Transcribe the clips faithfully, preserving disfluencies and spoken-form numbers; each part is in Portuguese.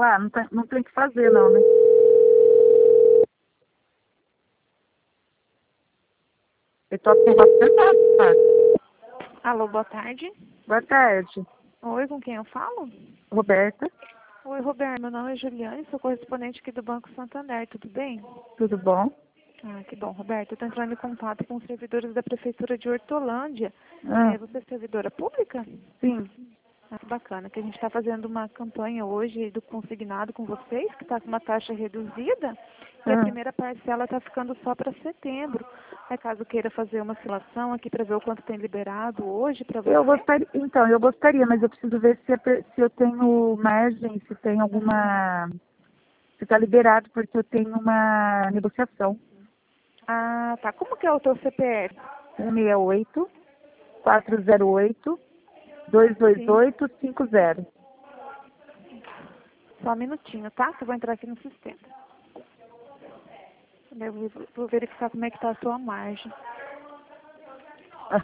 Ah, não tem, não tem o que fazer não, né? Eu tô aqui bastante. Alô, boa tarde. Boa tarde, Oi, com quem eu falo? Roberta. Oi, Roberto, meu nome é Juliane, sou correspondente aqui do Banco Santander, tudo bem? Tudo bom? Ah, que bom, Roberto. Eu estou entrando em contato com os servidores da Prefeitura de Hortolândia. Ah, É, você é servidora pública? sim. Ah, que bacana, que a gente está fazendo uma campanha hoje do consignado com vocês, que está com uma taxa reduzida, e a Ah. primeira parcela está ficando só para setembro. É caso queira fazer uma simulação aqui para ver o quanto tem liberado hoje para você. Eu gostaria, então, eu gostaria, mas eu preciso ver se, é per- se eu tenho margem, se tem alguma, se está liberado, porque eu tenho uma negociação. Ah, tá. Como que é o teu C P F? um seis oito, quatro zero oito, dois dois Sim. oito cinco zero. Só um minutinho, tá? Que eu vou entrar aqui no sistema. Eu vou vou verificar como é que tá a sua margem. Ah,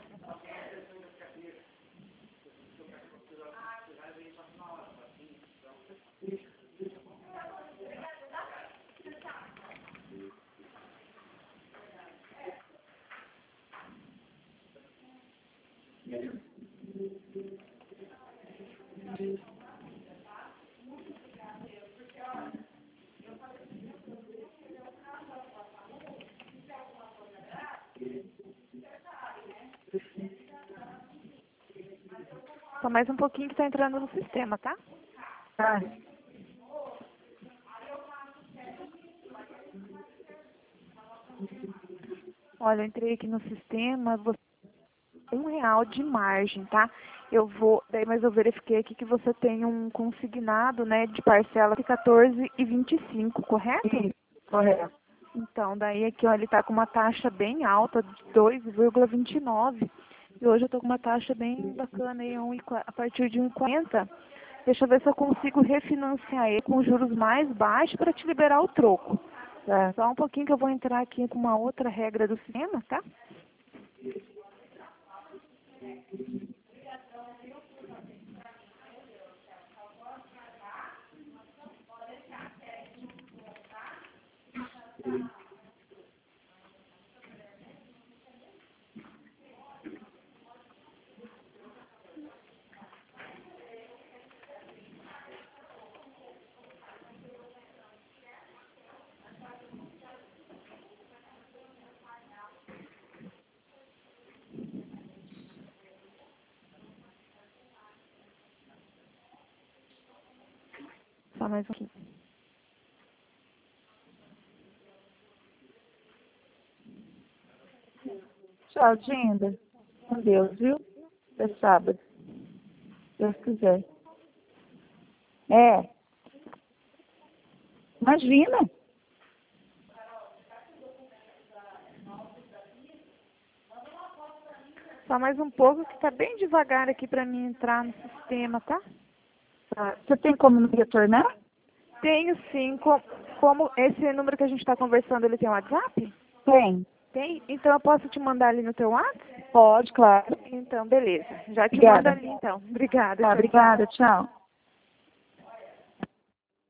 Só mais um pouquinho que tá entrando no sistema, tá? tá. Olha, eu entrei aqui no sistema, você tem um real de margem, tá? Eu vou, daí, mas eu verifiquei aqui que você tem um consignado, né, de parcela de quatorze e vinte e cinco, correto? Isso, correto. Então, daí aqui, ó, ele tá com uma taxa bem alta, de dois vírgula vinte e nove. E hoje eu tô com uma taxa bem bacana aí, um e qua- a partir de um e quarenta. Deixa eu ver se eu consigo refinanciar ele com juros mais baixos para te liberar o troco. Tá. Só um pouquinho que eu vou entrar aqui com uma outra regra do sistema, tá? Só mais um pouquinho. Tchau, Dinda. Com Deus, viu? Até sábado. Se Deus quiser. É. Imagina. Só mais um pouco que tá bem devagar aqui para mim entrar no sistema, tá? Tá. Você tem como me retornar? Tenho sim, co- como esse número que a gente está conversando, ele tem WhatsApp? Tem. Tem? Então eu posso te mandar ali no teu WhatsApp? Pode, claro. Então, beleza. Já te mando Obrigada. ali então. Obrigada. Tá, Tchau, tchau. obrigada. Tchau.